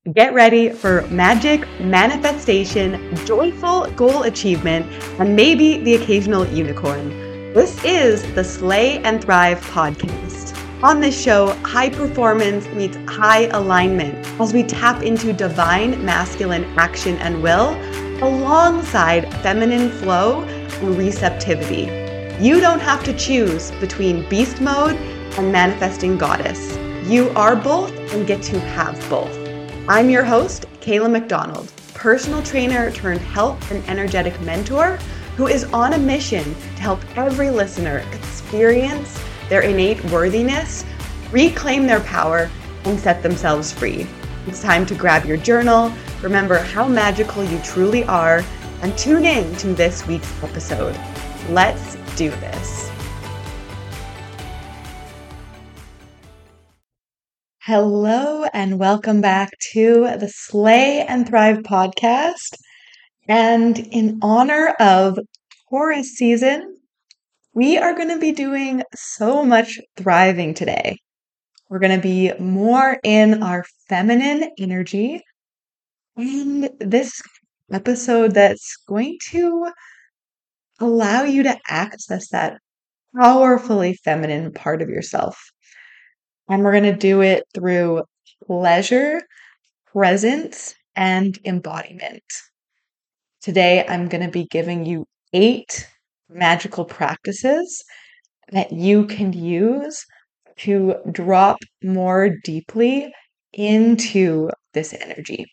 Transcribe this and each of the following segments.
Get ready for magic, manifestation, joyful goal achievement, and maybe the occasional unicorn. This is the Slay and Thrive podcast. On this show, high performance meets high alignment as we tap into divine masculine action and will alongside feminine flow and receptivity. You don't have to choose between beast mode and manifesting goddess. You are both and get to have both. I'm your host, Kayla McDonald, personal trainer turned health and energetic mentor who is on a mission to help every listener experience their innate worthiness, reclaim their power, and set themselves free. It's time to grab your journal, remember how magical you truly are, and tune in to this week's episode. Let's do this. Hello and welcome back to the Slay and Thrive podcast. And in honor of Taurus season, we are going to be doing so much thriving today. We're going to be more in our feminine energy. And this episode that's going to allow you to access that powerfully feminine part of yourself. And we're going to do it through pleasure, presence, and embodiment. Today, I'm going to be giving you 8 magical practices that you can use to drop more deeply into this energy.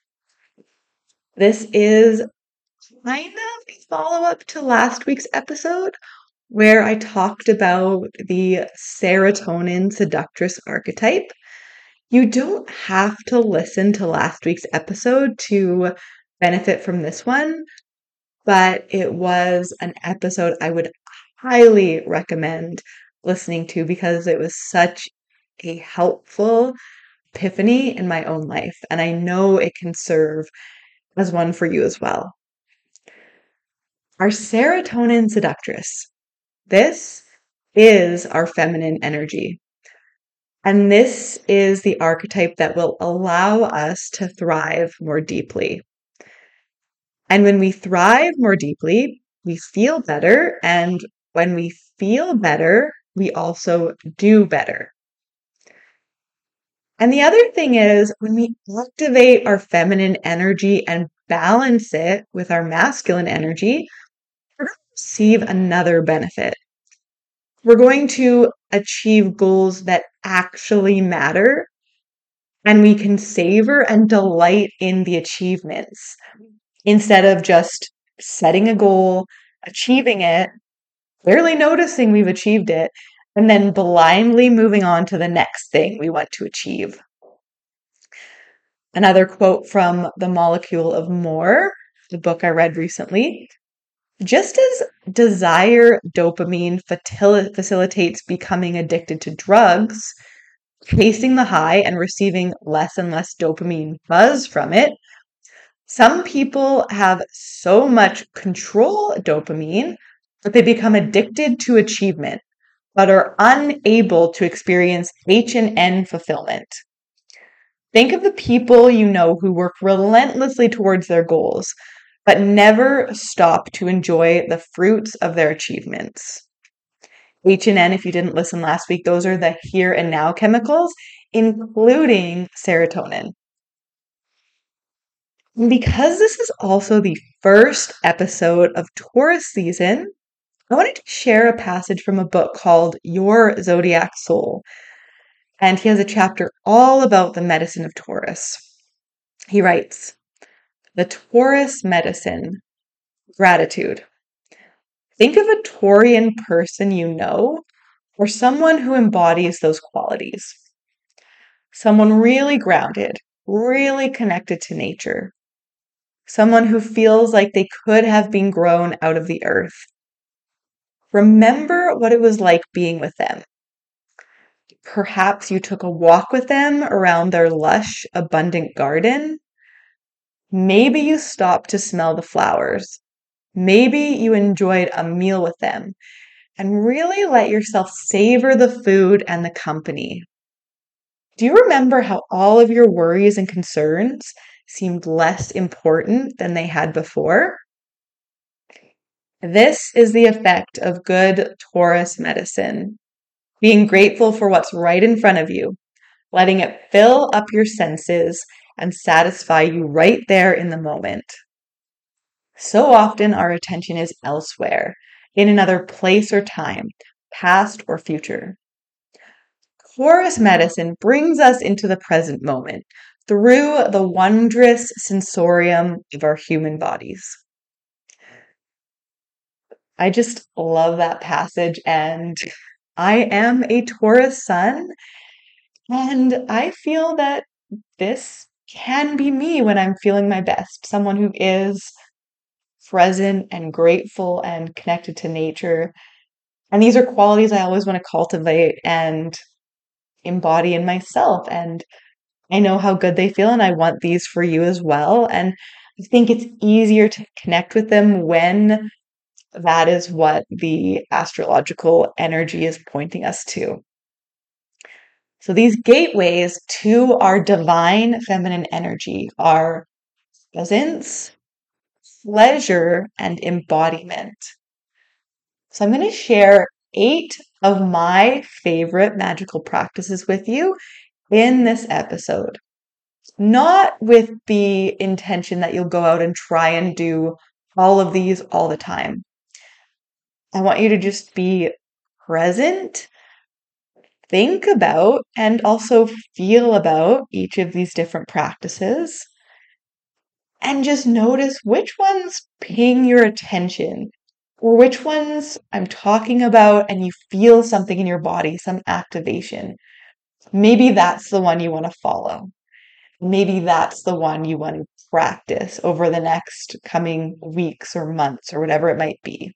This is kind of a follow-up to last week's episode where I talked about the serotonin seductress archetype. You don't have to listen to last week's episode to benefit from this one, but it was an episode I would highly recommend listening to because it was such a helpful epiphany in my own life, and I know it can serve as one for you as well. Our serotonin seductress. This is our feminine energy. And this is the archetype that will allow us to thrive more deeply. And when we thrive more deeply, we feel better. And when we feel better, we also do better. And the other thing is, when we activate our feminine energy and balance it with our masculine energy, we're going to receive another benefit. We're going to achieve goals that actually matter, and we can savor and delight in the achievements instead of just setting a goal, achieving it, barely noticing we've achieved it, and then blindly moving on to the next thing we want to achieve. Another quote from The Molecule of More, the book I read recently. Just as desire dopamine facilitates becoming addicted to drugs, chasing the high and receiving less and less dopamine buzz from it, some people have so much control dopamine that they become addicted to achievement, but are unable to experience H&N fulfillment. Think of the people you know who work relentlessly towards their goals, but never stop to enjoy the fruits of their achievements. H&N, if you didn't listen last week, those are the here and now chemicals, including serotonin. And because this is also the first episode of Taurus season, I wanted to share a passage from a book called Your Zodiac Soul. And he has a chapter all about the medicine of Taurus. He writes, "The Taurus medicine, gratitude. Think of a Taurian person you know, or someone who embodies those qualities. Someone really grounded, really connected to nature. Someone who feels like they could have been grown out of the earth. Remember what it was like being with them. Perhaps you took a walk with them around their lush, abundant garden. Maybe you stopped to smell the flowers. Maybe you enjoyed a meal with them and really let yourself savor the food and the company. Do you remember how all of your worries and concerns seemed less important than they had before? This is the effect of good Taurus medicine. Being grateful for what's right in front of you, letting it fill up your senses and satisfy you right there in the moment. So often our attention is elsewhere, in another place or time, past or future. Taurus medicine brings us into the present moment through the wondrous sensorium of our human bodies. I just love that passage, and I am a Taurus sun, and I feel that this can be me when I'm feeling my best. Someone who is present and grateful and connected to nature. And these are qualities I always want to cultivate and embody in myself. And I know how good they feel, and I want these for you as well. And I think it's easier to connect with them when that is what the astrological energy is pointing us to. So these gateways to our divine feminine energy are presence, pleasure, and embodiment. So I'm going to share 8 of my favorite magical practices with you in this episode. Not with the intention that you'll go out and try and do all of these all the time. I want you to just be present, think about, and also feel about each of these different practices. And just notice which ones ping your attention or which ones I'm talking about and you feel something in your body, some activation. Maybe that's the one you want to follow. Maybe that's the one you want to practice over the next coming weeks or months or whatever it might be.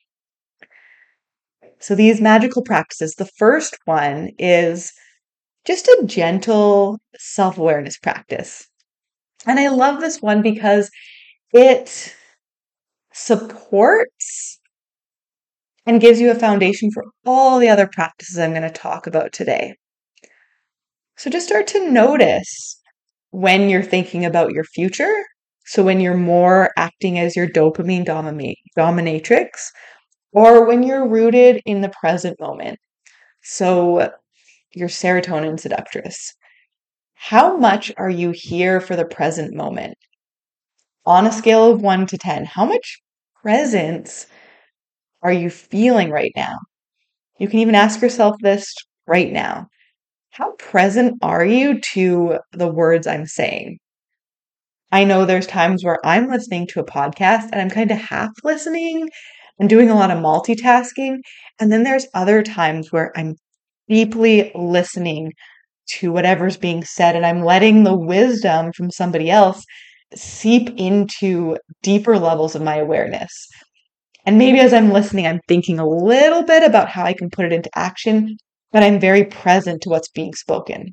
So these magical practices, the first one is just a gentle self-awareness practice. And I love this one because it supports and gives you a foundation for all the other practices I'm going to talk about today. So just start to notice when you're thinking about your future. So when you're more acting as your dopamine dominatrix, or when you're rooted in the present moment. So your serotonin seductress. How much are you here for the present moment? On a scale of 1 to 10, how much presence are you feeling right now? You can even ask yourself this right now. How present are you to the words I'm saying? I know there's times where I'm listening to a podcast and I'm kind of half listening and doing a lot of multitasking. And then there's other times where I'm deeply listening to whatever's being said and I'm letting the wisdom from somebody else seep into deeper levels of my awareness. And maybe as I'm listening, I'm thinking a little bit about how I can put it into action, but I'm very present to what's being spoken.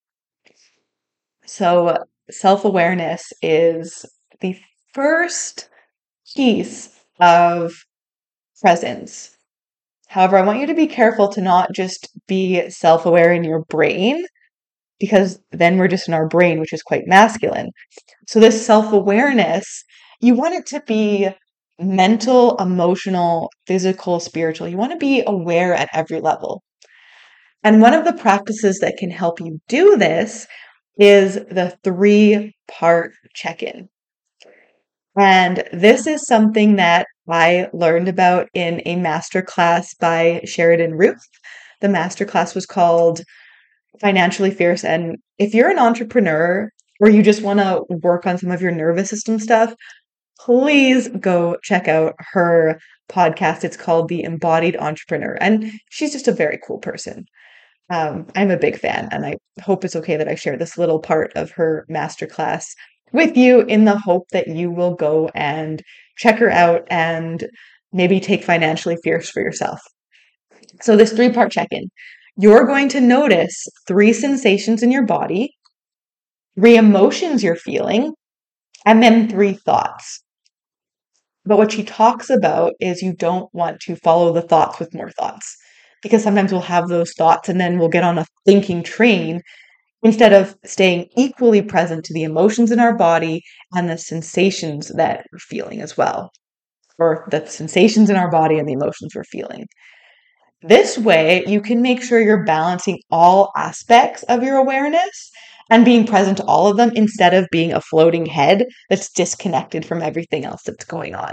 So, self awareness is the first piece of presence. However, I want you to be careful to not just be self aware in your brain, because then we're just in our brain, which is quite masculine. So, this self awareness, you want it to be mental, emotional, physical, spiritual. You want to be aware at every level. And one of the practices that can help you do this is the 3-part check in. And this is something that I learned about in a masterclass by Sheridan Ruth. The masterclass was called Financially Fierce. And if you're an entrepreneur or you just want to work on some of your nervous system stuff, please go check out her podcast. It's called The Embodied Entrepreneur. And she's just a very cool person. I'm a big fan, and I hope it's okay that I share this little part of her masterclass with you in the hope that you will go and check her out and maybe take Financially Fierce for yourself. So, this 3-part check in, you're going to notice 3 sensations in your body, 3 emotions you're feeling, and then 3 thoughts. But what she talks about is you don't want to follow the thoughts with more thoughts because sometimes we'll have those thoughts and then we'll get on a thinking train instead of staying equally present to the emotions in our body and the sensations that we're feeling as well, or the sensations in our body and the emotions we're feeling. This way, you can make sure you're balancing all aspects of your awareness and being present to all of them instead of being a floating head that's disconnected from everything else that's going on.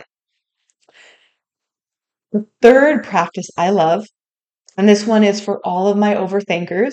The third practice I love, and this one is for all of my overthinkers,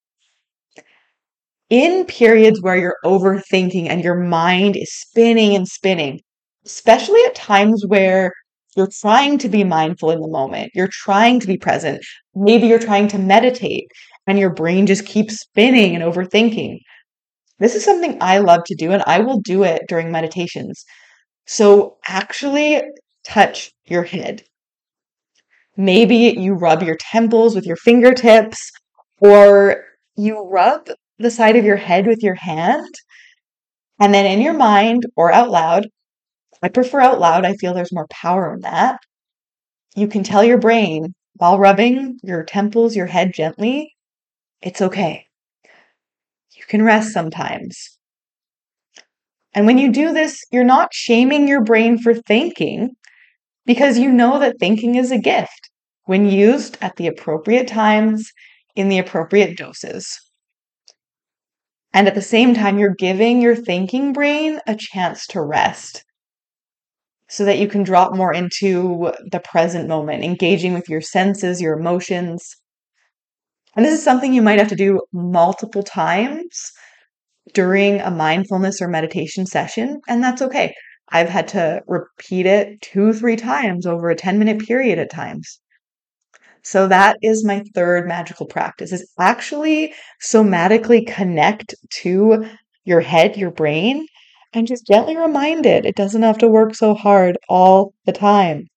in periods where you're overthinking and your mind is spinning and spinning, especially at times where you're trying to be mindful in the moment, you're trying to be present, maybe you're trying to meditate and your brain just keeps spinning and overthinking. This is something I love to do, and I will do it during meditations. So actually touch your head. Maybe you rub your temples with your fingertips, or you rub the side of your head with your hand. And then in your mind or out loud, I prefer out loud, I feel there's more power in that. You can tell your brain while rubbing your temples, your head gently, it's okay. You can rest sometimes. And when you do this, you're not shaming your brain for thinking because you know that thinking is a gift when used at the appropriate times in the appropriate doses. And at the same time, you're giving your thinking brain a chance to rest so that you can drop more into the present moment, engaging with your senses, your emotions. And this is something you might have to do multiple times during a mindfulness or meditation session, and that's okay. I've had to repeat it 2, 3 times over a 10-minute period at times. So that is my third magical practice, is actually somatically connect to your head, your brain, and just gently remind it doesn't have to work so hard all the time.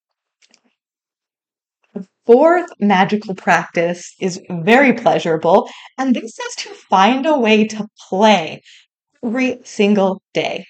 The fourth magical practice is very pleasurable, and this is to find a way to play every single day.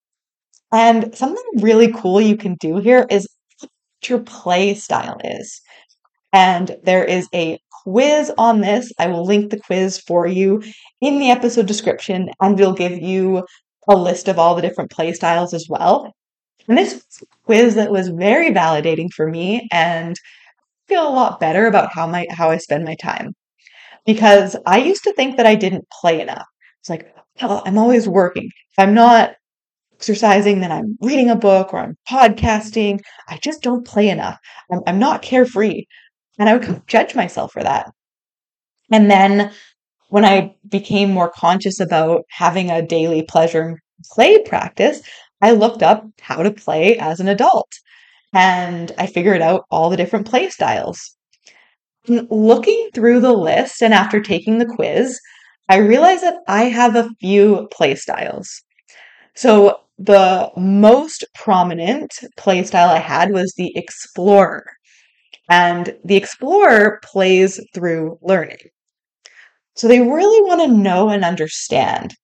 And something really cool you can do here is what your play style is. And there is a quiz on this. I will link the quiz for you in the episode description, and we'll give you a list of all the different play styles as well. And this was a quiz that was very validating for me and I feel a lot better about how I spend my time. Because I used to think that I didn't play enough. It's like, oh, I'm always working. If I'm not exercising, then I'm reading a book or I'm podcasting. I just don't play enough. I'm not carefree. And I would kind of judge myself for that. And then when I became more conscious about having a daily pleasure and play practice, I looked up how to play as an adult and I figured out all the different play styles. And looking through the list and after taking the quiz, I realized that I have a few play styles. So the most prominent play style I had was the Explorer. And the Explorer plays through learning. So they really want to know and understand.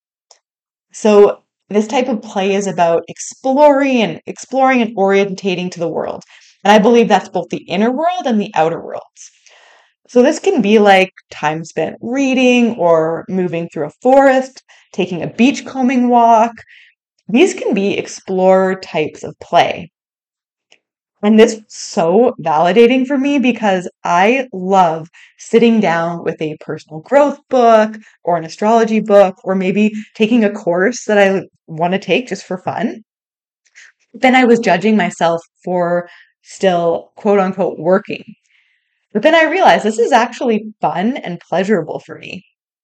So this type of play is about exploring and orientating to the world. And I believe that's both the inner world and the outer worlds. So this can be like time spent reading or moving through a forest, taking a beachcombing walk. These can be explorer types of play. And this was so validating for me because I love sitting down with a personal growth book or an astrology book, or maybe taking a course that I want to take just for fun. Then I was judging myself for still quote unquote working. But then I realized this is actually fun and pleasurable for me.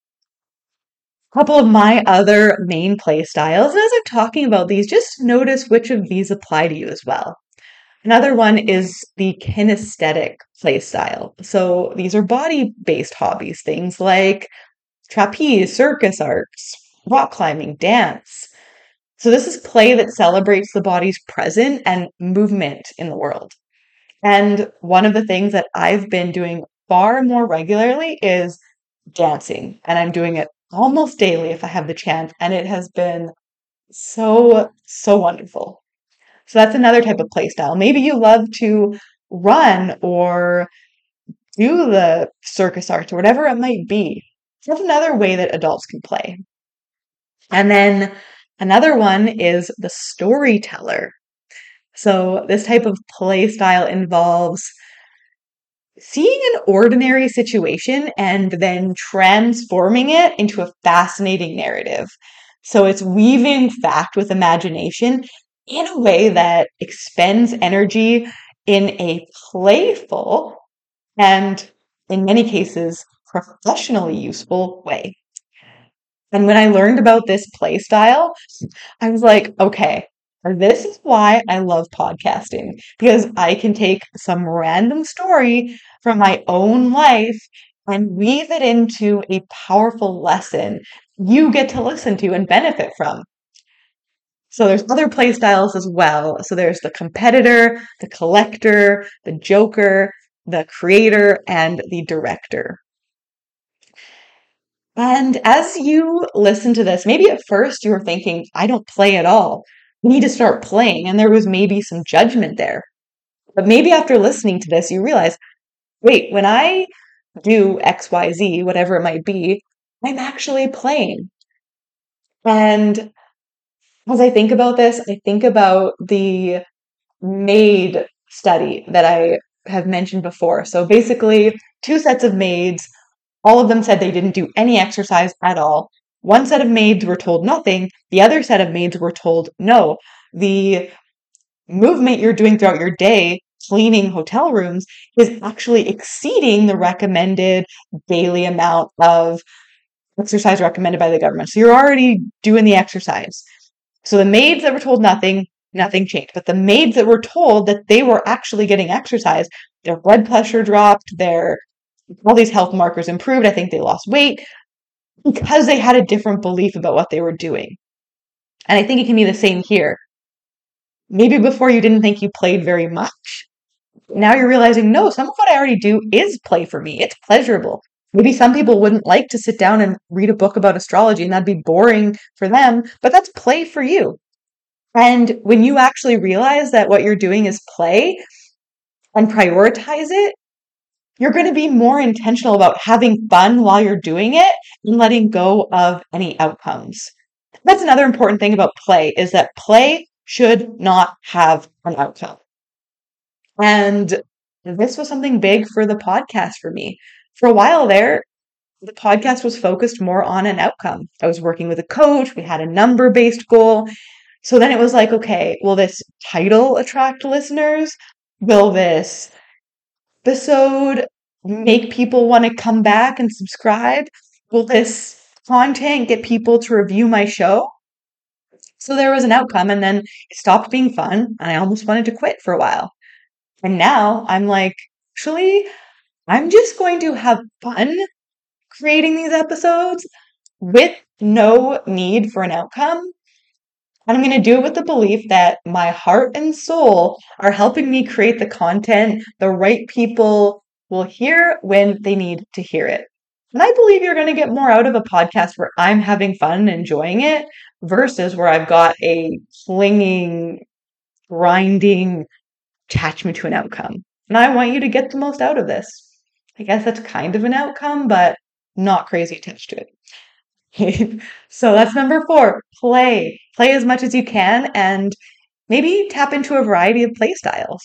A couple of my other main play styles, and as I'm talking about these, just notice which of these apply to you as well. Another one is the kinesthetic play style. So these are body-based hobbies, things like trapeze, circus arts, rock climbing, dance. So this is play that celebrates the body's present and movement in the world. And one of the things that I've been doing far more regularly is dancing. And I'm doing it almost daily if I have the chance. And it has been so, so wonderful. So that's another type of play style. Maybe you love to run or do the circus arts or whatever it might be. That's another way that adults can play. And then another one is the storyteller. So this type of play style involves seeing an ordinary situation and then transforming it into a fascinating narrative. So it's weaving fact with imagination in a way that expends energy in a playful and, in many cases, professionally useful way. And when I learned about this play style, I was like, okay, this is why I love podcasting, because I can take some random story from my own life and weave it into a powerful lesson you get to listen to and benefit from. So there's other play styles as well. So there's the competitor, the collector, the joker, the creator, and the director. And as you listen to this, maybe at first you were thinking, I don't play at all. I need to start playing. And there was maybe some judgment there. But maybe after listening to this, you realize, wait, when I do XYZ, whatever it might be, I'm actually playing. And as I think about this, I think about the maid study that I have mentioned before. So basically, two sets of maids, all of them said they didn't do any exercise at all. One set of maids were told nothing. The other set of maids were told no. The movement you're doing throughout your day, cleaning hotel rooms, is actually exceeding the recommended daily amount of exercise recommended by the government. So you're already doing the exercise. So the maids that were told nothing, nothing changed. But the maids that were told that they were actually getting exercise, their blood pressure dropped, all these health markers improved. I think they lost weight because they had a different belief about what they were doing. And I think it can be the same here. Maybe before you didn't think you played very much. Now you're realizing, no, some of what I already do is play for me. It's pleasurable. Maybe some people wouldn't like to sit down and read a book about astrology and that'd be boring for them, but that's play for you. And when you actually realize that what you're doing is play and prioritize it, you're going to be more intentional about having fun while you're doing it and letting go of any outcomes. That's another important thing about play is that play should not have an outcome. And this was something big for the podcast for me. For a while there, the podcast was focused more on an outcome. I was working with a coach. We had a number-based goal. So then it was like, okay, will this title attract listeners? Will this episode make people want to come back and subscribe? Will this content get people to review my show? So there was an outcome, and then it stopped being fun, and I almost wanted to quit for a while. And now I'm like, actually, I'm just going to have fun creating these episodes with no need for an outcome. And I'm going to do it with the belief that my heart and soul are helping me create the content the right people will hear when they need to hear it. And I believe you're going to get more out of a podcast where I'm having fun and enjoying it versus where I've got a clinging, grinding attachment to an outcome. And I want you to get the most out of this. I guess that's kind of an outcome, but not crazy attached to it. So that's number 4. Play. Play as much as you can and maybe tap into a variety of play styles.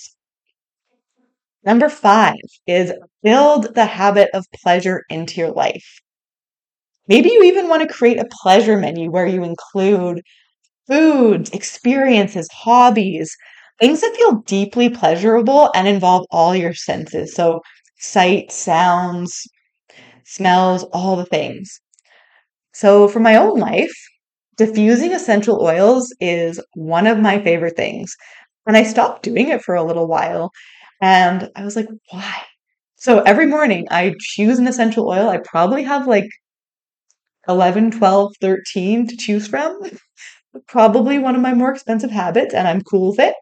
Number 5 is build the habit of pleasure into your life. Maybe you even want to create a pleasure menu where you include foods, experiences, hobbies, things that feel deeply pleasurable and involve all your senses. So sight, sounds, smells, all the things. So for my own life, diffusing essential oils is one of my favorite things. And I stopped doing it for a little while. And I was like, why? So every morning I choose an essential oil. I probably have like 11, 12, 13 to choose from. Probably one of my more expensive habits, and I'm cool with it.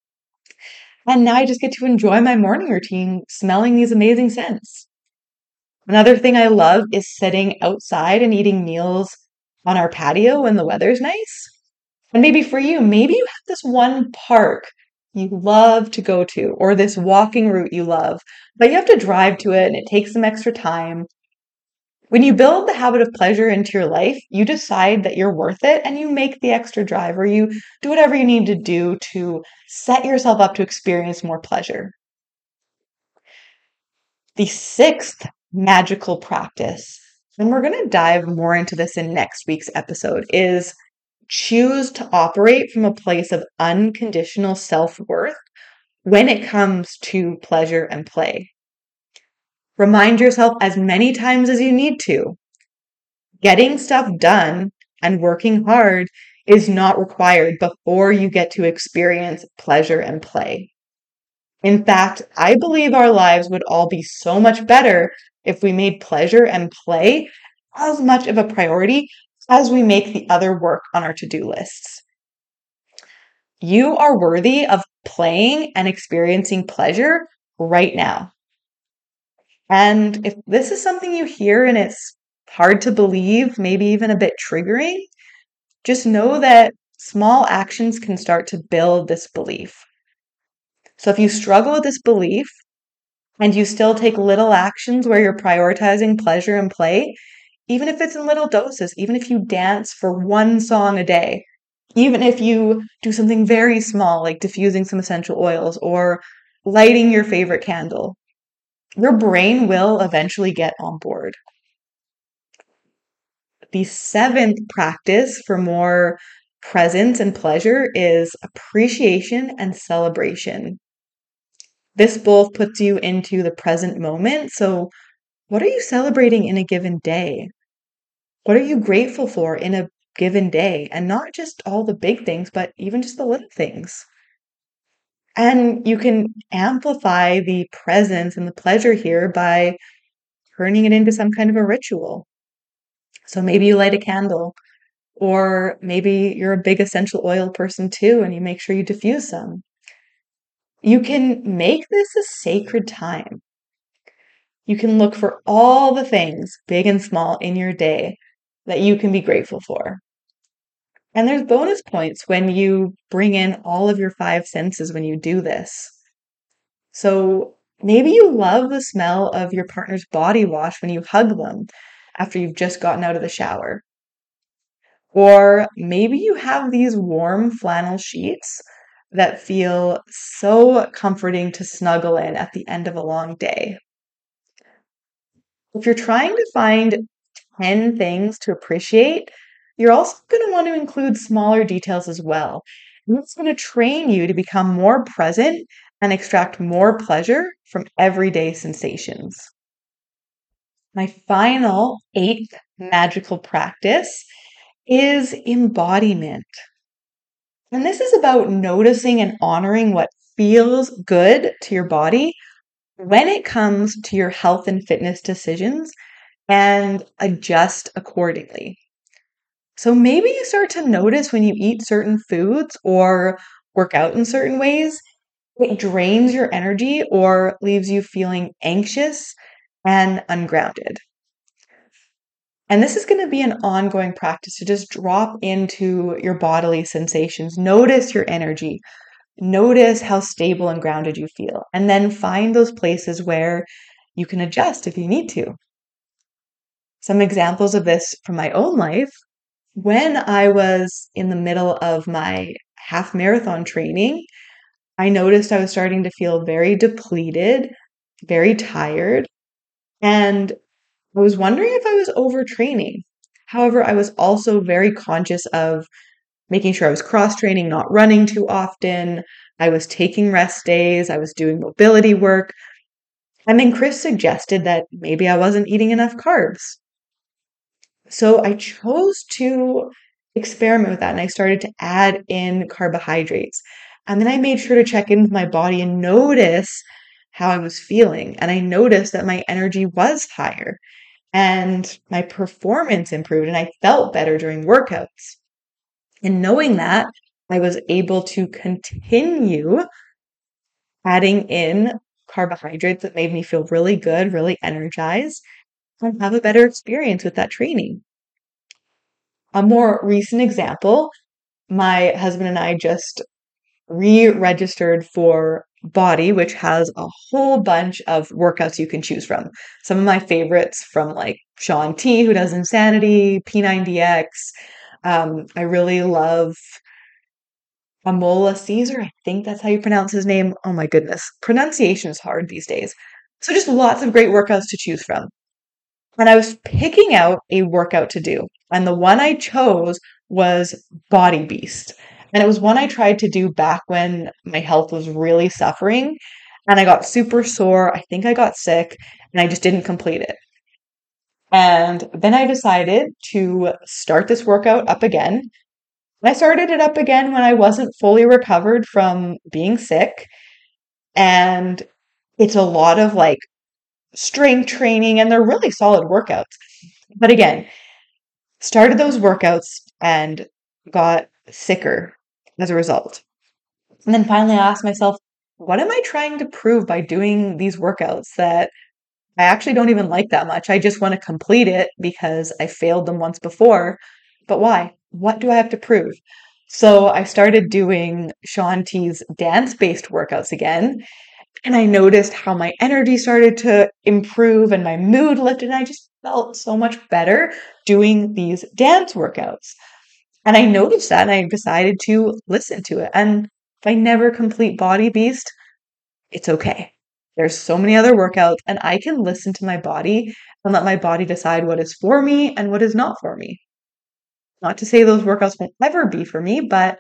And now I just get to enjoy my morning routine smelling these amazing scents. Another thing I love is sitting outside and eating meals on our patio when the weather's nice. And maybe for you, maybe you have this one park you love to go to, or this walking route you love, but you have to drive to it and it takes some extra time. When you build the habit of pleasure into your life, you decide that you're worth it and you make the extra drive, or you do whatever you need to do to set yourself up to experience more pleasure. The sixth magical practice, and we're going to dive more into this in next week's episode, is choose to operate from a place of unconditional self-worth when it comes to pleasure and play. Remind yourself as many times as you need to. Getting stuff done and working hard is not required before you get to experience pleasure and play. In fact, I believe our lives would all be so much better if we made pleasure and play as much of a priority as we make the other work on our to-do lists. You are worthy of playing and experiencing pleasure right now. And if this is something you hear and it's hard to believe, maybe even a bit triggering, just know that small actions can start to build this belief. So if you struggle with this belief and you still take little actions where you're prioritizing pleasure and play, even if it's in little doses, even if you dance for one song a day, even if you do something very small like diffusing some essential oils or lighting your favorite candle, your brain will eventually get on board. The seventh practice for more presence and pleasure is appreciation and celebration. This both puts you into the present moment. So, what are you celebrating in a given day? What are you grateful for in a given day? And not just all the big things, but even just the little things. And you can amplify the presence and the pleasure here by turning it into some kind of a ritual. So maybe you light a candle, or maybe you're a big essential oil person too, and you make sure you diffuse some. You can make this a sacred time. You can look for all the things, big and small, in your day that you can be grateful for. And there's bonus points when you bring in all of your five senses when you do this. So maybe you love the smell of your partner's body wash when you hug them after you've just gotten out of the shower. Or maybe you have these warm flannel sheets that feel so comforting to snuggle in at the end of a long day. If you're trying to find 10 things to appreciate, you're also going to want to include smaller details as well. And that's going to train you to become more present and extract more pleasure from everyday sensations. My final eighth magical practice is embodiment. And this is about noticing and honoring what feels good to your body when it comes to your health and fitness decisions and adjust accordingly. So maybe you start to notice when you eat certain foods or work out in certain ways, it drains your energy or leaves you feeling anxious and ungrounded. And this is going to be an ongoing practice to just drop into your bodily sensations. Notice your energy. Notice how stable and grounded you feel. And then find those places where you can adjust if you need to. Some examples of this from my own life. When I was in the middle of my half marathon training, I noticed I was starting to feel very depleted, very tired, and I was wondering if I was overtraining. However, I was also very conscious of making sure I was cross training, not running too often. I was taking rest days. I was doing mobility work. And then Chris suggested that maybe I wasn't eating enough carbs. So I chose to experiment with that and I started to add in carbohydrates. And then I made sure to check in with my body and notice how I was feeling. And I noticed that my energy was higher and my performance improved and I felt better during workouts. And knowing that, I was able to continue adding in carbohydrates that made me feel really good, really energized, and have a better experience with that training. A more recent example, my husband and I just re-registered for Body, which has a whole bunch of workouts you can choose from. Some of my favorites from like Shaun T, who does Insanity, P90X. I really love Amola Caesar. I think that's how you pronounce his name. Oh my goodness. Pronunciation is hard these days. So just lots of great workouts to choose from. And I was picking out a workout to do. And the one I chose was Body Beast. And it was one I tried to do back when my health was really suffering. And I got super sore. I think I got sick and I just didn't complete it. And then I decided to start this workout up again. I started it up again when I wasn't fully recovered from being sick. And it's a lot of like strength training and they're really solid workouts. But again, started those workouts and got sicker as a result. And then finally I asked myself, what am I trying to prove by doing these workouts that I actually don't even like that much? I just want to complete it because I failed them once before. But why? What do I have to prove? So I started doing Shaun T's dance-based workouts again. And I noticed how my energy started to improve and my mood lifted. And I just felt so much better doing these dance workouts. And I noticed that and I decided to listen to it. And if I never complete Body Beast, it's okay. There's so many other workouts and I can listen to my body and let my body decide what is for me and what is not for me. Not to say those workouts won't ever be for me, but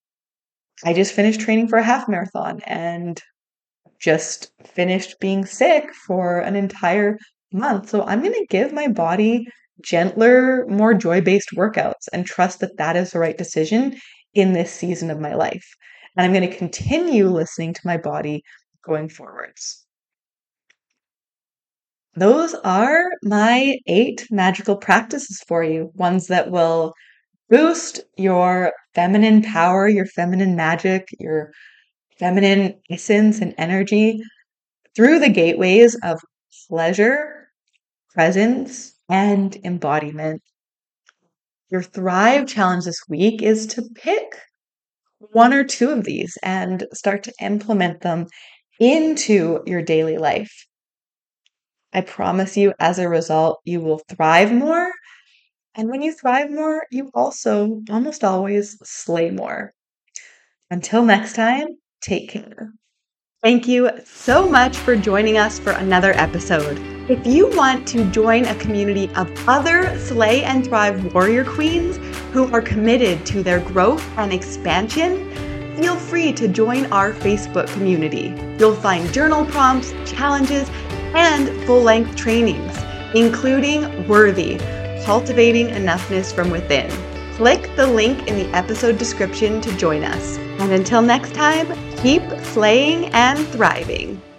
I just finished training for a half marathon and just finished being sick for an entire month. So I'm going to give my body gentler, more joy-based workouts and trust that that is the right decision in this season of my life. And I'm going to continue listening to my body going forwards. Those are my 8 magical practices for you, ones that will boost your feminine power, your feminine magic, your feminine essence and energy through the gateways of pleasure, presence, and embodiment. Your Thrive challenge this week is to pick 1 or 2 of these and start to implement them into your daily life. I promise you, as a result, you will thrive more. And when you thrive more, you also almost always slay more. Until next time, take care. Thank you so much for joining us for another episode. If you want to join a community of other Slay and Thrive warrior queens who are committed to their growth and expansion, feel free to join our Facebook community. You'll find journal prompts, challenges, and full-length trainings, including Worthy, Cultivating Enoughness from Within. Click the link in the episode description to join us. And until next time, keep slaying and thriving.